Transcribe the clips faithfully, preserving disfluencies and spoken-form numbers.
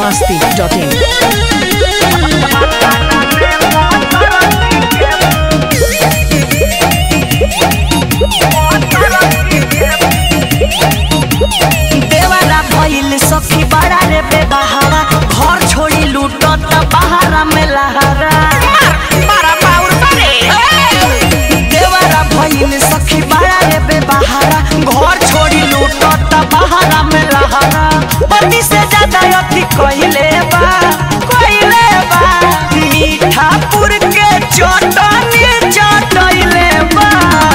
मस्ती dot इन। देवारा भइल सखी बड़ा रे बेबहावा, घर छोड़ी लूटत बहारा में लहरा। मारा पाउर मारे देवारा भइल सखी बड़ा रे बेबहारा, घर छोड़ी लूटत बहारा में लहरा। पति से ज्यादा अति कइले बा कइले बा, मीठापुर के चटनी चटइले बा।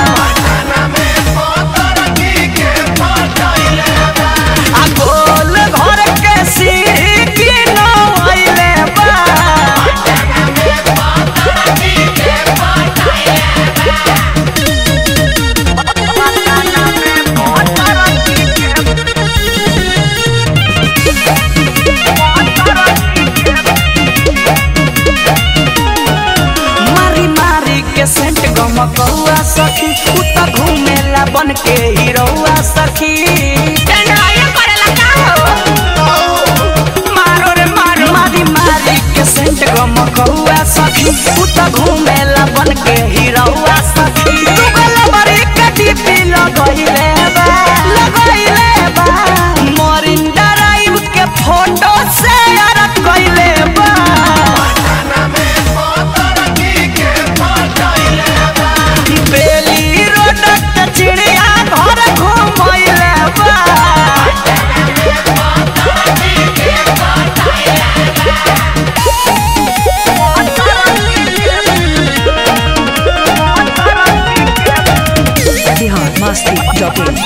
सेंट गमकौआ सखी उता घूमेला बन के हीरोआ सखी। मारो रे मारो मारी मारी के सेंट गमकौआ सखी उता घूमेला बन के हीरोआ सखी। दुगला बड़ी कटी पी लगइले बा लगइले बा, मरिन ड्राइव के फोटो से यार कइले बा। बेली रोड के चिड़िया घर घुमइले बा। Bihar Masti dot in.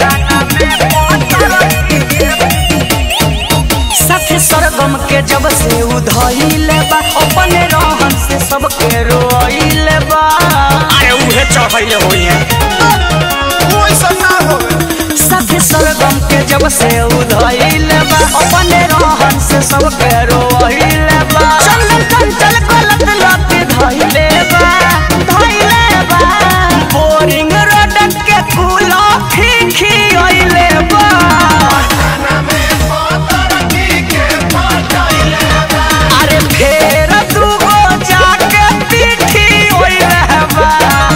साथे सरगम के जब से उधइले बा, अपने रहन से सबके रोइले बा। अरे उहे चढ़इले होइए ओइसा ना होवे। साथे सरगम के जब से उधइले बा, अपने रहन से सबके रोइले बा। चंदन चंचल गलत लत धइले बा धइले बा, बोरिंग रोड के कुलो फीखी अइले बा। अरे फेर दूगो जाके पीठी ओइले बा।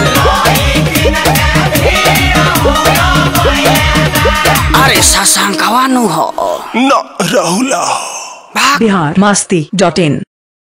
अरे शशांकवा नु हो न राहुला। बिहार मस्ती डॉट इन।